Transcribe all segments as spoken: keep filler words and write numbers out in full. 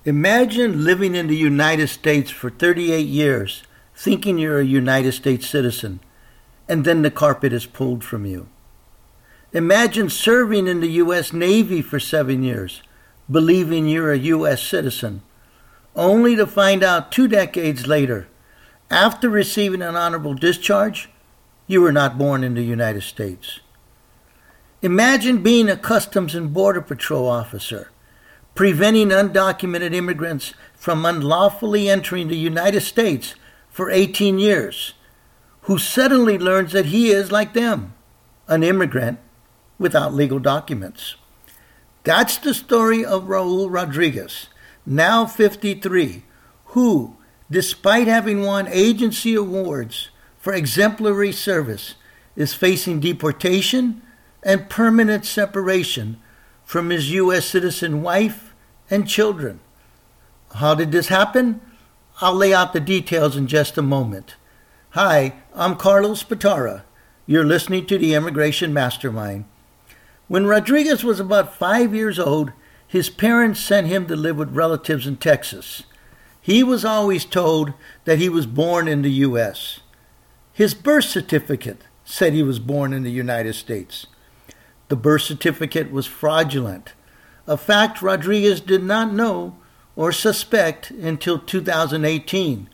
Imagine living in the United States for thirty-eight years, thinking you're a United States citizen, and then the carpet is pulled from you. Imagine serving in the U S Navy for seven years, believing you're a U S citizen, only to find out two decades later, after receiving an honorable discharge, you were not born in the United States. Imagine being a Customs and Border Patrol officer, preventing undocumented immigrants from unlawfully entering the United States for eighteen years, who suddenly learns that he is like them, an immigrant without legal documents. That's the story of Raul Rodriguez, now fifty-three, who, despite having won agency awards for exemplary service, is facing deportation and permanent separation from his U S citizen wife and children. How did this happen? I'll lay out the details in just a moment. Hi, I'm Carlos Spatara. You're listening to the Immigration Mastermind. When Rodriguez was about five years old, his parents sent him to live with relatives in Texas. He was always told that he was born in the U S. His birth certificate said he was born in the United States. The birth certificate was fraudulent, a fact Rodriguez did not know or suspect until two thousand eighteen.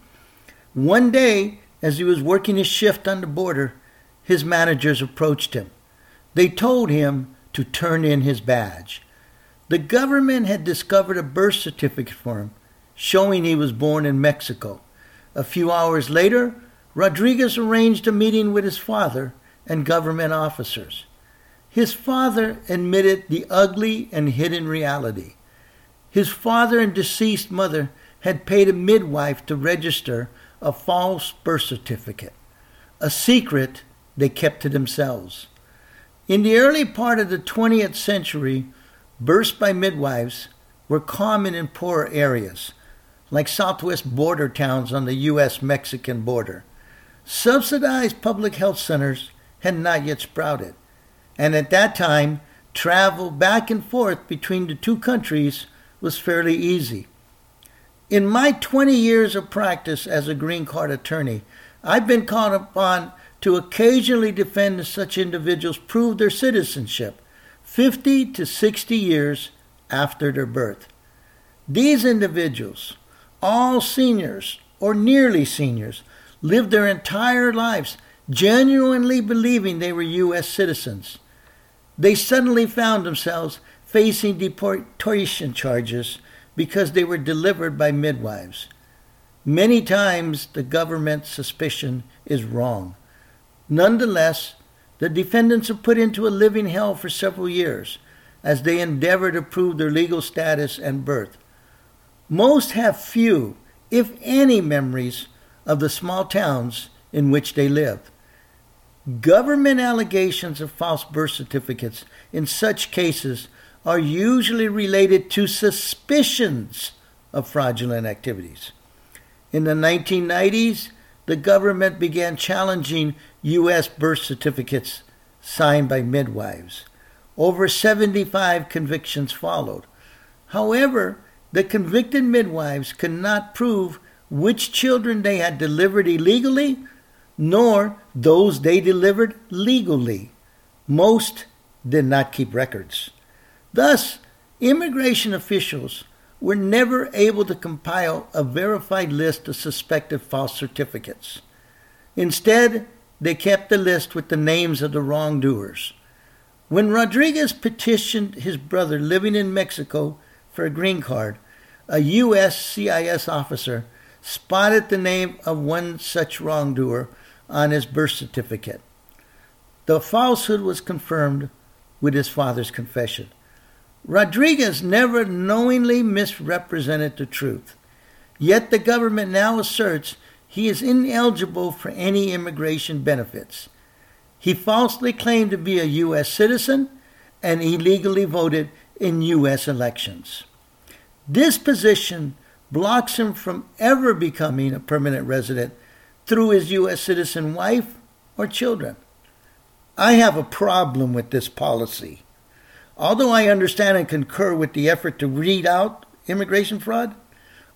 One day, as he was working his shift on the border, his managers approached him. They told him to turn in his badge. The government had discovered a birth certificate for him, showing he was born in Mexico. A few hours later, Rodriguez arranged a meeting with his father and government officers. His father admitted the ugly and hidden reality. His father and deceased mother had paid a midwife to register a false birth certificate, a secret they kept to themselves. In the early part of the twentieth century, births by midwives were common in poorer areas, like southwest border towns on the U S Mexican border. Subsidized public health centers had not yet sprouted, and at that time, travel back and forth between the two countries was fairly easy. In my twenty years of practice as a green card attorney, I've been called upon to occasionally defend such individuals prove their citizenship fifty to sixty years after their birth. These individuals, all seniors or nearly seniors, lived their entire lives genuinely believing they were U S citizens. They suddenly found themselves facing deportation charges because they were delivered by midwives. Many times the government's suspicion is wrong. Nonetheless, the defendants are put into a living hell for several years as they endeavor to prove their legal status and birth. Most have few, if any, memories of the small towns in which they live. Government allegations of false birth certificates in such cases are usually related to suspicions of fraudulent activities. In the nineteen nineties, the government began challenging U S birth certificates signed by midwives. Over seventy-five convictions followed. However, the convicted midwives could not prove which children they had delivered illegally, nor those they delivered legally. Most did not keep records. Thus, immigration officials were never able to compile a verified list of suspected false certificates. Instead, they kept the list with the names of the wrongdoers. When Rodriguez petitioned his brother living in Mexico for a green card, a U S C I S officer spotted the name of one such wrongdoer on his birth certificate. The falsehood was confirmed with his father's confession. Rodriguez never knowingly misrepresented the truth. Yet the government now asserts he is ineligible for any immigration benefits. He falsely claimed to be a U S citizen and illegally voted in U S elections. This position blocks him from ever becoming a permanent resident through his U S citizen wife or children. I have a problem with this policy. Although I understand and concur with the effort to weed out immigration fraud,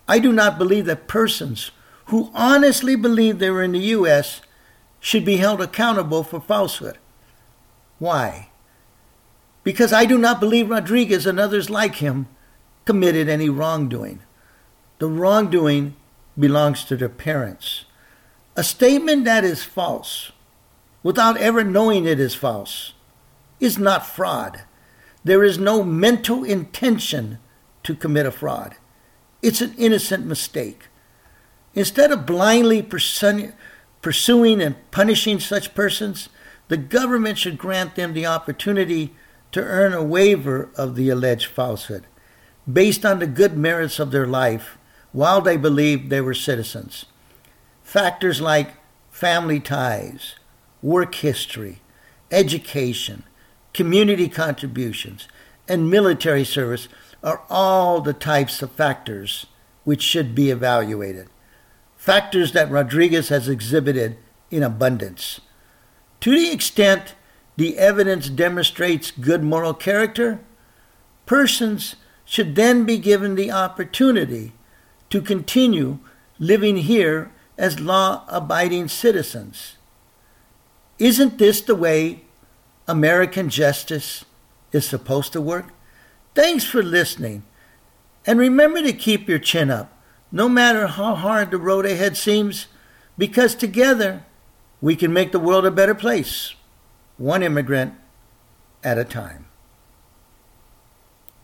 I do not believe that persons who honestly believe they were in the U S should be held accountable for falsehood. Why? Because I do not believe Rodriguez and others like him committed any wrongdoing. The wrongdoing belongs to their parents. A statement that is false, without ever knowing it is false, is not fraud. There is no mental intention to commit a fraud. It's an innocent mistake. Instead of blindly pursuing and punishing such persons, the government should grant them the opportunity to earn a waiver of the alleged falsehood, based on the good merits of their life while they believed they were citizens. Factors like family ties, work history, education, community contributions, and military service are all the types of factors which should be evaluated. Factors that Rodriguez has exhibited in abundance. To the extent the evidence demonstrates good moral character, persons should then be given the opportunity to continue living here as law-abiding citizens. Isn't this the way American justice is supposed to work? Thanks for listening. And remember to keep your chin up, no matter how hard the road ahead seems, because together we can make the world a better place, one immigrant at a time.